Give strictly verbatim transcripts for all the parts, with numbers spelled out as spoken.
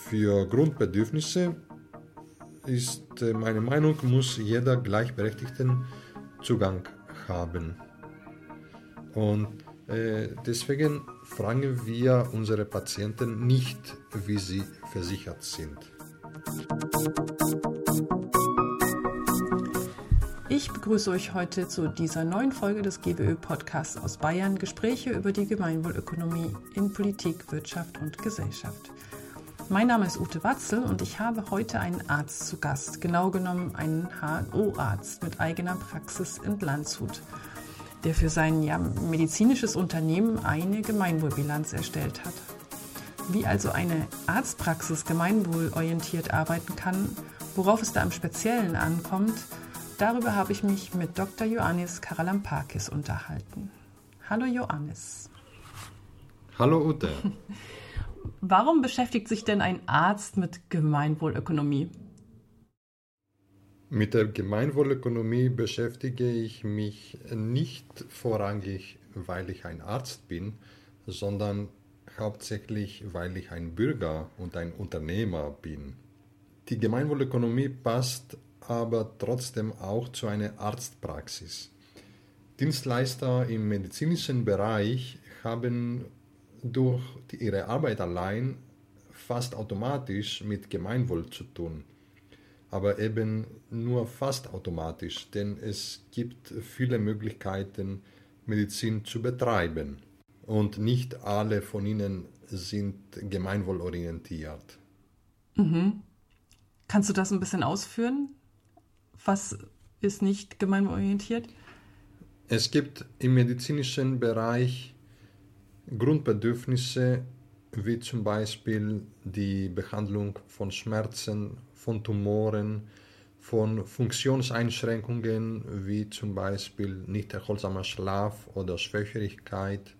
Für Grundbedürfnisse ist meine Meinung, muss jeder gleichberechtigten Zugang haben. Und äh, deswegen fragen wir unsere Patienten nicht, wie sie versichert sind. Ich begrüße euch heute zu dieser neuen Folge des G B Ö-Podcasts aus Bayern, Gespräche über die Gemeinwohlökonomie in Politik, Wirtschaft und Gesellschaft. Mein Name ist Ute Watzel und ich habe heute einen Arzt zu Gast, genau genommen einen H N O-Arzt mit eigener Praxis in Landshut, der für sein ja, medizinisches Unternehmen eine Gemeinwohlbilanz erstellt hat. Wie also eine Arztpraxis gemeinwohlorientiert arbeiten kann, worauf es da im Speziellen ankommt, darüber habe ich mich mit Doktor Ioannis Karalampakis unterhalten. Hallo Ioannis. Hallo Ute. Warum beschäftigt sich denn ein Arzt mit Gemeinwohlökonomie? Mit der Gemeinwohlökonomie beschäftige ich mich nicht vorrangig, weil ich ein Arzt bin, sondern hauptsächlich, weil ich ein Bürger und ein Unternehmer bin. Die Gemeinwohlökonomie passt aber trotzdem auch zu einer Arztpraxis. Dienstleister im medizinischen Bereich haben durch ihre Arbeit allein fast automatisch mit Gemeinwohl zu tun. Aber eben nur fast automatisch, denn es gibt viele Möglichkeiten, Medizin zu betreiben. Und nicht alle von ihnen sind gemeinwohlorientiert. Mhm. Kannst du das ein bisschen ausführen? Was ist nicht gemeinwohlorientiert? Es gibt im medizinischen Bereich Grundbedürfnisse, wie zum Beispiel die Behandlung von Schmerzen, von Tumoren, von Funktionseinschränkungen, wie zum Beispiel nicht erholsamer Schlaf oder Schwächerigkeit.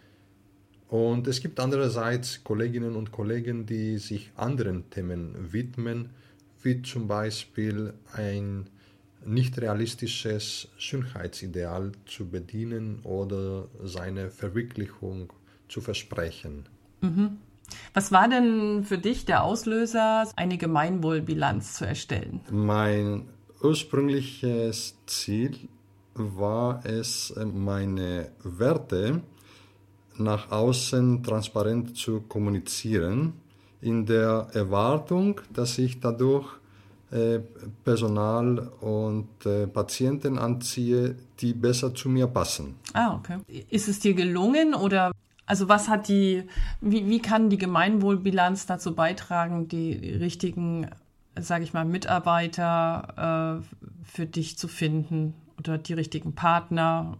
Und es gibt andererseits Kolleginnen und Kollegen, die sich anderen Themen widmen, wie zum Beispiel ein nicht realistisches Schönheitsideal zu bedienen oder seine Verwirklichung zu versprechen. Mhm. Was war denn für dich der Auslöser, eine Gemeinwohlbilanz zu erstellen? Mein ursprüngliches Ziel war es, meine Werte nach außen transparent zu kommunizieren, in der Erwartung, dass ich dadurch äh, Personal und äh, Patienten anziehe, die besser zu mir passen. Ah, okay. Ist es dir gelungen oder also was hat die, wie, wie kann die Gemeinwohlbilanz dazu beitragen, die richtigen, sage ich mal, Mitarbeiter äh, für dich zu finden oder die richtigen Partner?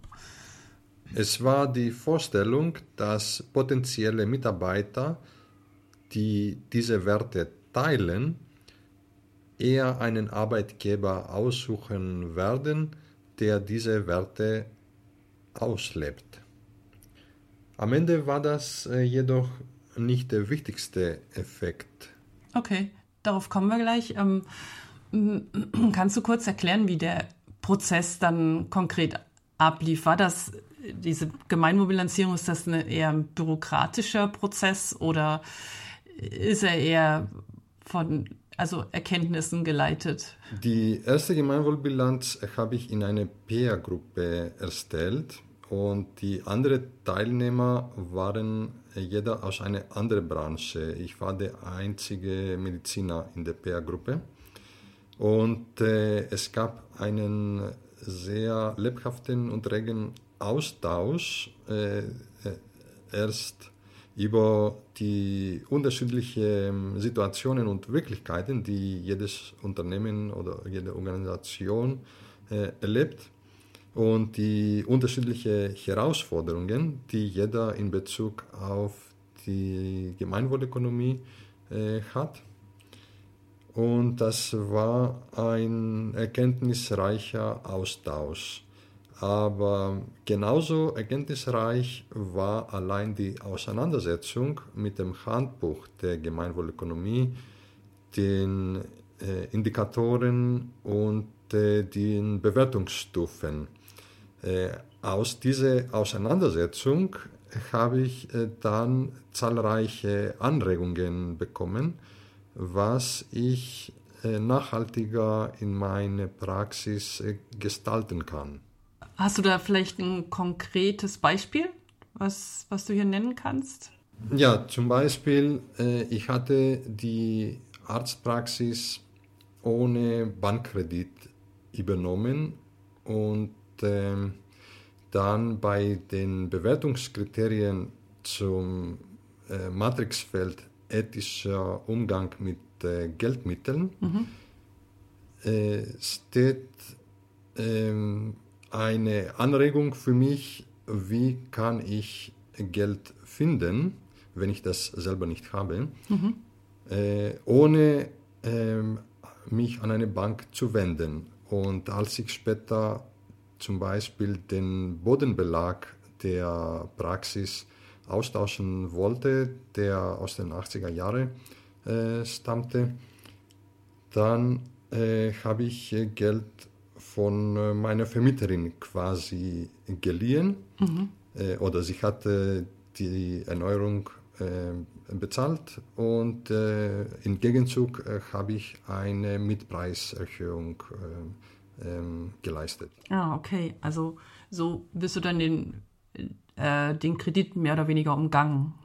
Es war die Vorstellung, dass potenzielle Mitarbeiter, die diese Werte teilen, eher einen Arbeitgeber aussuchen werden, der diese Werte auslebt. Am Ende war das äh, jedoch nicht der wichtigste Effekt. Okay, darauf kommen wir gleich. Ähm, kannst du kurz erklären, wie der Prozess dann konkret ablief? War das, diese Gemeinwohlbilanzierung, ist das ein eher ein bürokratischer Prozess oder ist er eher von also Erkenntnissen geleitet? Die erste Gemeinwohlbilanz habe ich in einer Peer-Gruppe erstellt. Und die anderen Teilnehmer waren jeder aus einer anderen Branche. Ich war der einzige Mediziner in der Peer-Gruppe. Und äh, es gab einen sehr lebhaften und regen Austausch, äh, erst über die unterschiedlichen Situationen und Wirklichkeiten, die jedes Unternehmen oder jede Organisation äh, erlebt. Und die unterschiedlichen Herausforderungen, die jeder in Bezug auf die Gemeinwohlökonomie äh, hat. Und das war ein erkenntnisreicher Austausch. Aber genauso erkenntnisreich war allein die Auseinandersetzung mit dem Handbuch der Gemeinwohlökonomie, den äh, Indikatoren und äh, den Bewertungsstufen. Äh, aus dieser Auseinandersetzung habe ich äh, dann zahlreiche Anregungen bekommen, was ich äh, nachhaltiger in meine Praxis äh, gestalten kann. Hast du da vielleicht ein konkretes Beispiel, was, was du hier nennen kannst? Ja, zum Beispiel, äh, ich hatte die Arztpraxis ohne Bankkredit übernommen und äh, dann bei den Bewertungskriterien zum äh, Matrixfeld ethischer Umgang mit äh, Geldmitteln mhm. äh, steht äh, eine Anregung für mich, wie kann ich Geld finden, wenn ich das selber nicht habe, mhm. äh, ohne äh, mich an eine Bank zu wenden. Und als ich später zum Beispiel den Bodenbelag der Praxis austauschen wollte, der aus den achtziger Jahren äh, stammte, dann äh, habe ich Geld von äh, meiner Vermieterin quasi geliehen. Mhm. Äh, oder sie hatte die Erneuerung äh, bezahlt und äh, im Gegenzug äh, habe ich eine Mietpreiserhöhung äh, äh, geleistet. Ah, okay. Also so bist du dann den, äh, den Kredit mehr oder weniger umgangen.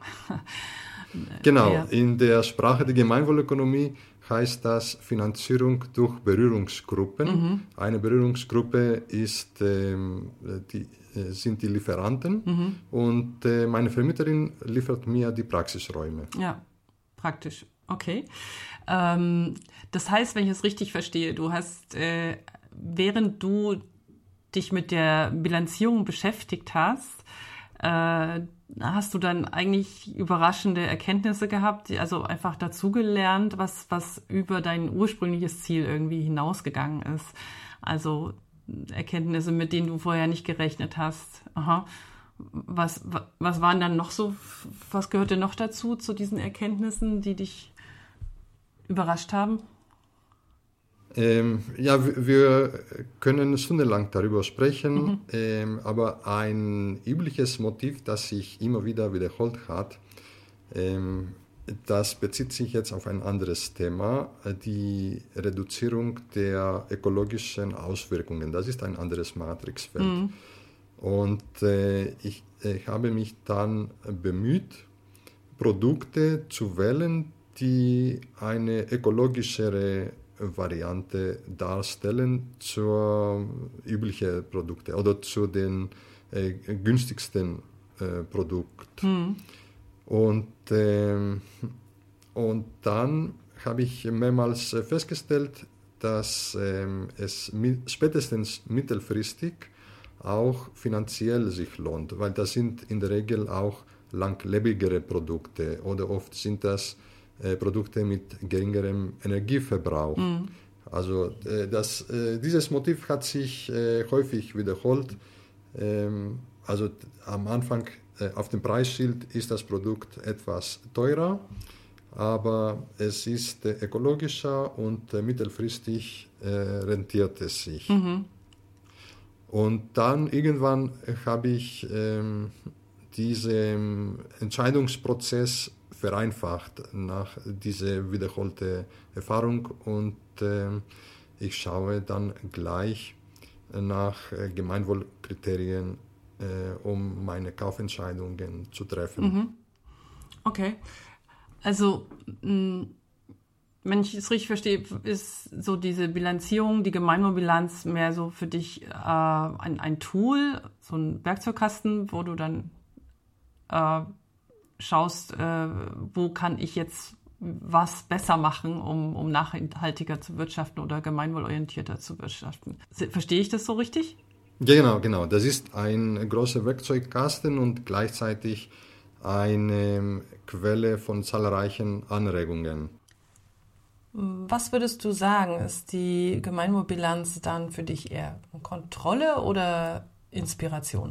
Genau. Ja. In der Sprache der Gemeinwohlökonomie heißt das Finanzierung durch Berührungsgruppen. Mhm. Eine Berührungsgruppe ist, ähm, die, äh, sind die Lieferanten mhm. und äh, meine Vermieterin liefert mir die Praxisräume. Ja, praktisch. Okay. Ähm, das heißt, wenn ich es richtig verstehe, du hast, äh, während du dich mit der Bilanzierung beschäftigt hast, äh, hast du dann eigentlich überraschende Erkenntnisse gehabt, also einfach dazugelernt, was, was über dein ursprüngliches Ziel irgendwie hinausgegangen ist. Also Erkenntnisse, mit denen du vorher nicht gerechnet hast. Aha. Was, was waren dann noch so, was gehörte noch dazu, zu diesen Erkenntnissen, die dich überrascht haben? Ähm, ja, wir können stundenlang darüber sprechen, mhm. ähm, aber ein übliches Motiv, das sich immer wieder wiederholt hat, ähm, das bezieht sich jetzt auf ein anderes Thema, die Reduzierung der ökologischen Auswirkungen. Das ist ein anderes Matrixfeld. Mhm. Und äh, ich, ich habe mich dann bemüht, Produkte zu wählen, die eine ökologischere Variante darstellen zur üblichen Produkte oder zu den äh, günstigsten äh, Produkten. Hm. Und, äh, und dann habe ich mehrmals festgestellt, dass äh, es mit, spätestens mittelfristig auch finanziell sich lohnt, weil das sind in der Regel auch langlebigere Produkte oder oft sind das Äh, Produkte mit geringerem Energieverbrauch. Mm. Also äh, das, äh, dieses Motiv hat sich äh, häufig wiederholt. Ähm, also am Anfang äh, auf dem Preisschild ist das Produkt etwas teurer, aber es ist äh, ökologischer und äh, mittelfristig äh, rentiert es sich. Mm-hmm. Und dann irgendwann habe ich ähm, diesen Entscheidungsprozess vereinfacht nach dieser wiederholten Erfahrung und äh, ich schaue dann gleich nach äh, Gemeinwohlkriterien, äh, um meine Kaufentscheidungen zu treffen. Mhm. Okay, also mh, wenn ich es richtig verstehe, ist so diese Bilanzierung, die Gemeinwohlbilanz mehr so für dich äh, ein, ein Tool, so ein Werkzeugkasten, wo du dann äh, schaust, äh, wo kann ich jetzt was besser machen, um, um nachhaltiger zu wirtschaften oder gemeinwohlorientierter zu wirtschaften. Verstehe ich das so richtig? Ja, genau, genau. Das ist ein großer Werkzeugkasten und gleichzeitig eine Quelle von zahlreichen Anregungen. Was würdest du sagen, ist die Gemeinwohlbilanz dann für dich eher Kontrolle oder Inspiration?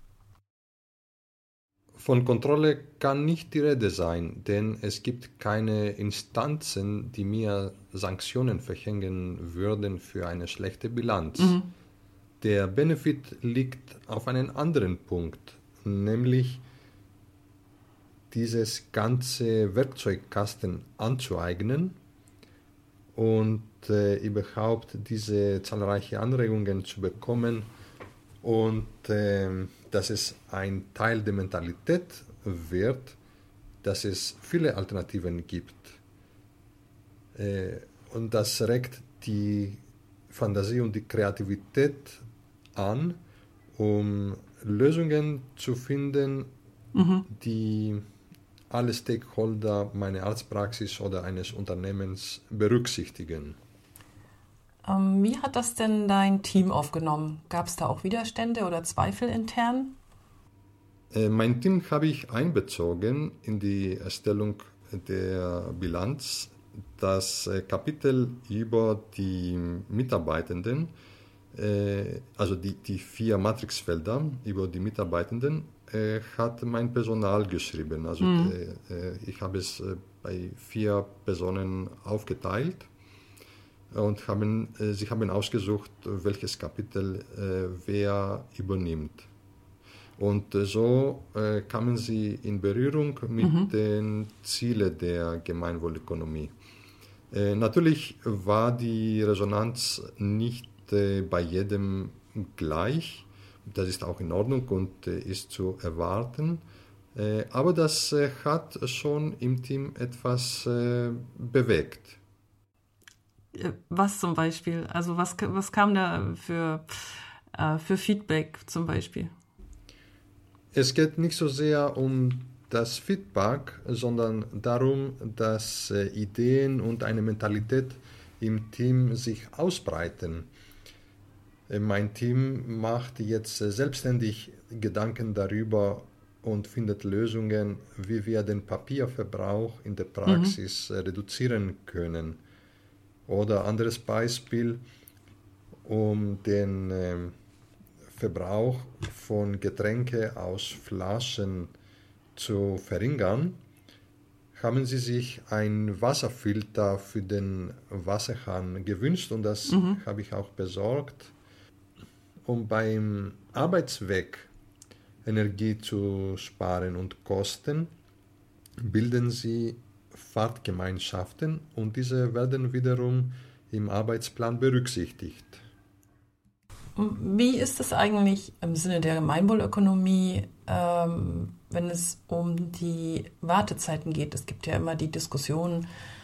Von Kontrolle kann nicht die Rede sein, denn es gibt keine Instanzen, die mir Sanktionen verhängen würden für eine schlechte Bilanz. Mhm. Der Benefit liegt auf einem anderen Punkt, nämlich dieses ganze Werkzeugkasten anzueignen und äh, überhaupt diese zahlreichen Anregungen zu bekommen und äh, dass es ein Teil der Mentalität wird, dass es viele Alternativen gibt. Äh, und das regt die Fantasie und die Kreativität an, um Lösungen zu finden, mhm. die alle Stakeholder meiner Arztpraxis oder eines Unternehmens berücksichtigen. Ähm, wie hat das denn dein Team aufgenommen? Gab es da auch Widerstände oder Zweifel intern? Äh, mein Team habe ich einbezogen in die Erstellung der Bilanz. Das äh, Kapitel über die Mitarbeitenden, äh, also die, die vier Matrixfelder über die Mitarbeitenden, äh, hat mein Personal geschrieben. Also mhm. äh, ich habe es äh, bei vier Personen aufgeteilt und haben, äh, sie haben ausgesucht, welches Kapitel äh, wer übernimmt. Und äh, so äh, kamen sie in Berührung mit mhm. den Zielen der Gemeinwohlökonomie. Äh, natürlich war die Resonanz nicht äh, bei jedem gleich. Das ist auch in Ordnung und äh, ist zu erwarten. Äh, aber das äh, hat schon im Team etwas äh, bewegt. Was zum Beispiel? Also was, was kam da für, äh, für Feedback zum Beispiel? Es geht nicht so sehr um das Feedback, sondern darum, dass äh, Ideen und eine Mentalität im Team sich ausbreiten. Äh, mein Team macht jetzt äh, selbstständig Gedanken darüber und findet Lösungen, wie wir den Papierverbrauch in der Praxis mhm. äh, reduzieren können. Oder anderes Beispiel, um den äh, Verbrauch von Getränke aus Flaschen zu verringern, haben sie sich einen Wasserfilter für den Wasserhahn gewünscht und das mhm. habe ich auch besorgt, um beim Arbeitsweg Energie zu sparen und Kosten, bilden sie Fahrtgemeinschaften und diese werden wiederum im Arbeitsplan berücksichtigt. Wie ist es eigentlich im Sinne der Gemeinwohlökonomie, ähm, wenn es um die Wartezeiten geht? Es gibt ja immer die Diskussion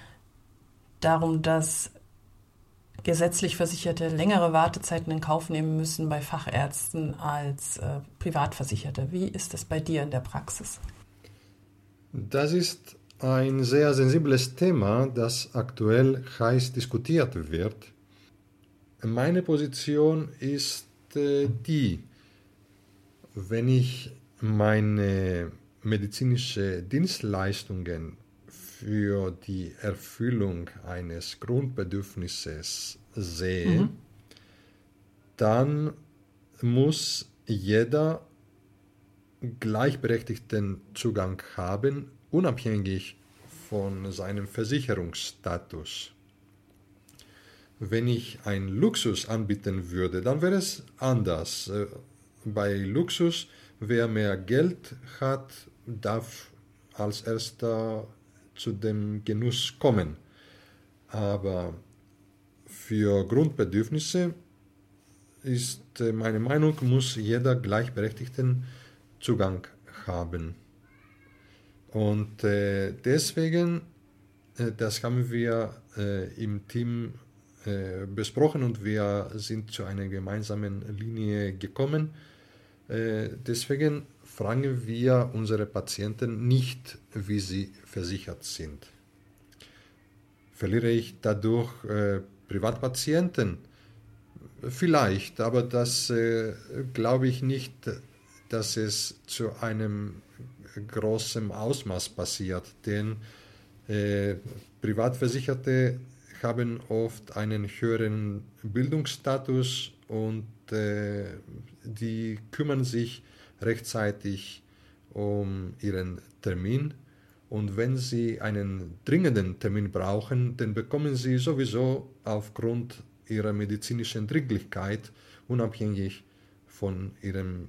darum, dass gesetzlich Versicherte längere Wartezeiten in Kauf nehmen müssen bei Fachärzten als äh, Privatversicherte. Wie ist das bei dir in der Praxis? Das ist ein sehr sensibles Thema, das aktuell heiß diskutiert wird. Meine Position ist äh, die, wenn ich meine medizinische Dienstleistungen für die Erfüllung eines Grundbedürfnisses sehe, mhm. dann muss jeder gleichberechtigten Zugang haben, unabhängig von seinem Versicherungsstatus. Wenn ich einen Luxus anbieten würde, dann wäre es anders. Bei Luxus, wer mehr Geld hat, darf als erster zu dem Genuss kommen. Aber für Grundbedürfnisse ist meine Meinung, muss jeder gleichberechtigten Zugang haben. Und äh, deswegen, äh, das haben wir äh, im Team äh, besprochen und wir sind zu einer gemeinsamen Linie gekommen. Äh, deswegen fragen wir unsere Patienten nicht, wie sie versichert sind. Verliere ich dadurch äh, Privatpatienten? Vielleicht, aber das äh, glaube ich nicht, dass es zu einem großen Ausmaß passiert, denn äh, Privatversicherte haben oft einen höheren Bildungsstatus und äh, die kümmern sich rechtzeitig um ihren Termin. Und wenn Sie einen dringenden Termin brauchen, dann bekommen Sie sowieso aufgrund Ihrer medizinischen Dringlichkeit, unabhängig von Ihrem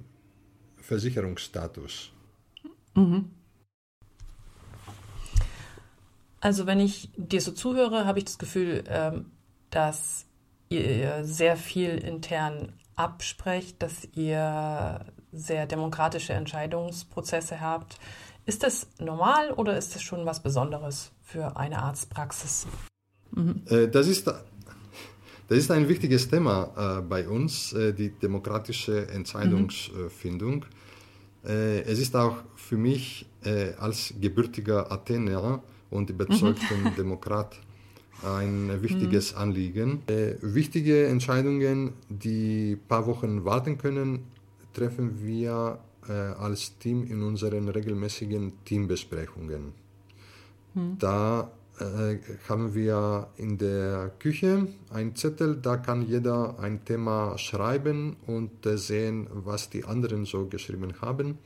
Versicherungsstatus. Mhm. Also wenn ich dir so zuhöre, habe ich das Gefühl, dass ihr sehr viel intern absprecht, dass ihr sehr demokratische Entscheidungsprozesse habt. Ist das normal oder ist das schon was Besonderes für eine Arztpraxis? Mhm. Das ist, das ist ein wichtiges Thema bei uns, die demokratische Entscheidungsfindung. Mhm. Es ist auch für mich als gebürtiger Athener und überzeugten mhm. Demokrat ein wichtiges mhm. Anliegen. Äh, wichtige Entscheidungen, die ein paar Wochen warten können, treffen wir äh, als Team in unseren regelmäßigen Teambesprechungen. Mhm. Da äh, haben wir in der Küche einen Zettel, da kann jeder ein Thema schreiben und äh, sehen, was die anderen so geschrieben haben.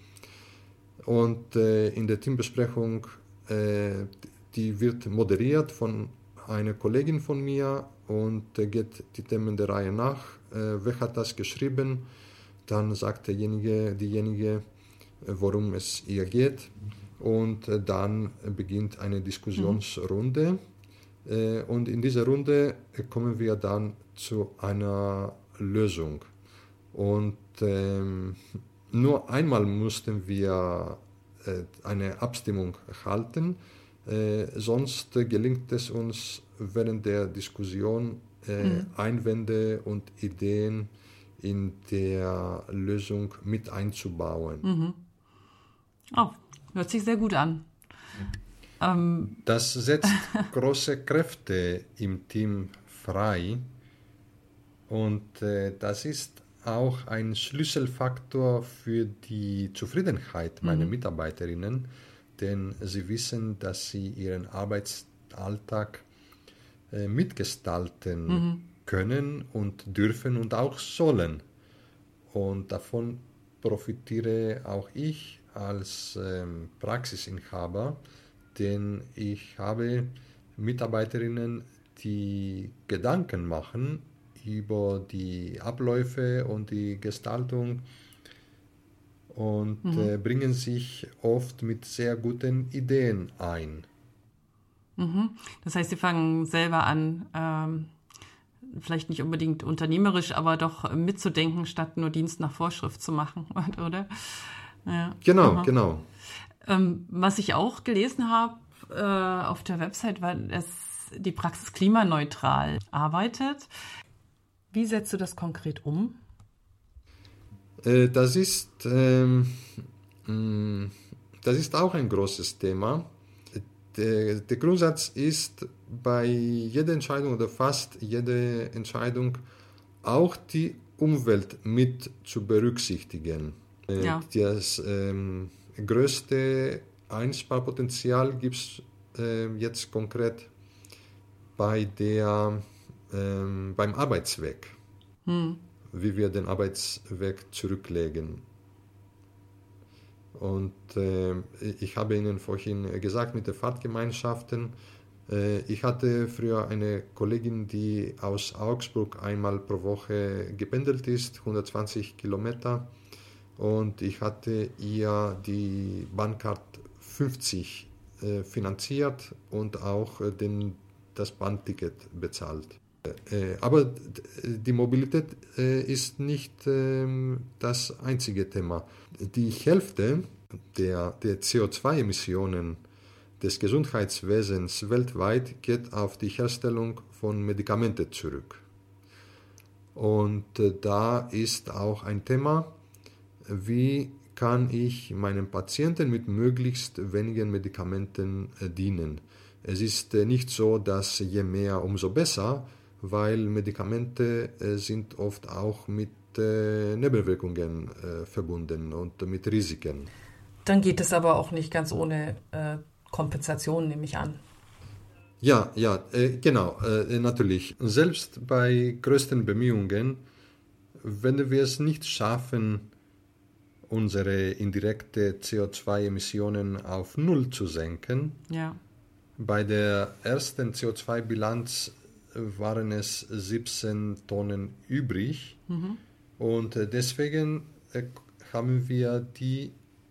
Und äh, in der Teambesprechung, äh, die wird moderiert von einer Kollegin von mir und äh, geht die Themen der Reihe nach. Äh, wer hat das geschrieben? Dann sagt derjenige, diejenige, äh, worum es ihr geht. Und äh, dann beginnt eine Diskussionsrunde. Mhm. Äh, und in dieser Runde äh, kommen wir dann zu einer Lösung. Und ähm, nur einmal mussten wir äh, eine Abstimmung halten. Äh, sonst äh, gelingt es uns während der Diskussion äh, mhm. Einwände und Ideen in der Lösung mit einzubauen. Mhm. Oh, hört sich sehr gut an. Ähm. Das setzt große Kräfte im Team frei und äh, das ist auch ein Schlüsselfaktor für die Zufriedenheit meiner mhm. Mitarbeiterinnen, denn sie wissen, dass sie ihren Arbeitsalltag äh, mitgestalten mhm. können und dürfen und auch sollen. Und davon profitiere auch ich als ähm, Praxisinhaber, denn ich habe Mitarbeiterinnen, die Gedanken machen über die Abläufe und die Gestaltung und mhm. äh, bringen sich oft mit sehr guten Ideen ein. Mhm. Das heißt, Sie fangen selber an, ähm, vielleicht nicht unbedingt unternehmerisch, aber doch mitzudenken, statt nur Dienst nach Vorschrift zu machen, oder? Ja. Genau, Aha. genau. Ähm, was ich auch gelesen habe äh, auf der Website, war, dass die Praxis klimaneutral arbeitet. Wie setzt du das konkret um? Das ist, ähm, das ist auch ein großes Thema. Der, der Grundsatz ist, bei jeder Entscheidung oder fast jeder Entscheidung auch die Umwelt mit zu berücksichtigen. Ja. Das ähm, größte Einsparpotenzial gibt es äh, jetzt konkret bei der, ähm, beim Arbeitsweg. Hm. Wie wir den Arbeitsweg zurücklegen. Und äh, ich habe Ihnen vorhin gesagt, mit den Fahrtgemeinschaften, äh, ich hatte früher eine Kollegin, die aus Augsburg einmal pro Woche gependelt ist, hundertzwanzig Kilometer, und ich hatte ihr die Bahncard fünfzig äh, finanziert und auch äh, den, das Bahnticket bezahlt. Aber die Mobilität ist nicht das einzige Thema. Die Hälfte der, der C O zwei Emissionen des Gesundheitswesens weltweit geht auf die Herstellung von Medikamenten zurück. Und da ist auch ein Thema, wie kann ich meinen Patienten mit möglichst wenigen Medikamenten dienen. Es ist nicht so, dass je mehr, umso besser, weil Medikamente äh, sind oft auch mit äh, Nebenwirkungen äh, verbunden und mit Risiken. Dann geht es aber auch nicht ganz ohne äh, Kompensation, nehme ich an. Ja, ja, äh, genau, äh, natürlich. Selbst bei größten Bemühungen, wenn wir es nicht schaffen, unsere indirekte C O zwei Emissionen auf Null zu senken, ja. Bei der ersten C O zwei Bilanz waren es siebzehn Tonnen übrig mhm. und deswegen haben wir die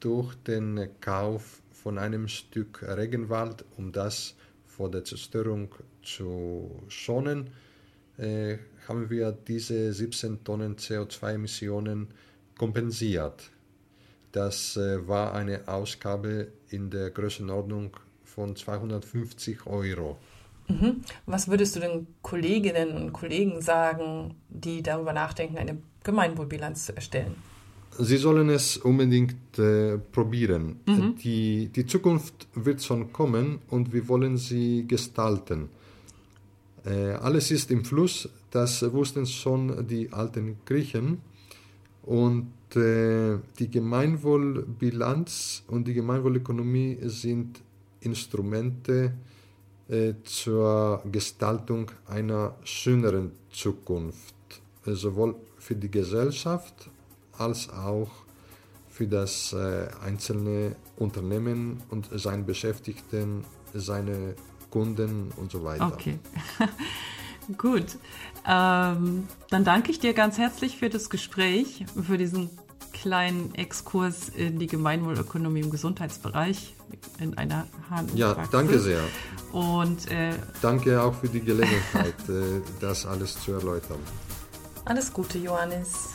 durch den Kauf von einem Stück Regenwald, um das vor der Zerstörung zu schonen, äh, haben wir diese siebzehn Tonnen C O zwei Emissionen kompensiert. Das äh, war eine Ausgabe in der Größenordnung von zweihundertfünfzig Euro. Mhm. Was würdest du den Kolleginnen und Kollegen sagen, die darüber nachdenken, eine Gemeinwohlbilanz zu erstellen? Sie sollen es unbedingt äh, probieren. Mhm. Die, die Zukunft wird schon kommen und wir wollen sie gestalten. Äh, alles ist im Fluss, das wussten schon die alten Griechen. Und äh, die Gemeinwohlbilanz und die Gemeinwohlökonomie sind Instrumente äh, zur Gestaltung einer schöneren Zukunft, äh, sowohl für die Gesellschaft als auch für das äh, einzelne Unternehmen und seine Beschäftigten, seine Kunden und so weiter. Okay, gut. Ähm, dann danke ich dir ganz herzlich für das Gespräch, für diesen kleinen Exkurs in die Gemeinwohlökonomie im Gesundheitsbereich in einer Hand. Ja, danke sehr. Und äh, danke auch für die Gelegenheit, äh, das alles zu erläutern. Alles Gute, Johannes.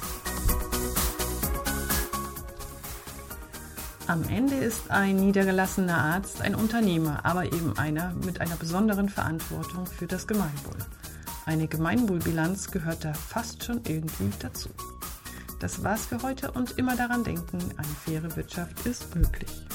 Am Ende ist ein niedergelassener Arzt ein Unternehmer, aber eben einer mit einer besonderen Verantwortung für das Gemeinwohl. Eine Gemeinwohlbilanz gehört da fast schon irgendwie dazu. Das war's für heute und immer daran denken, eine faire Wirtschaft ist möglich.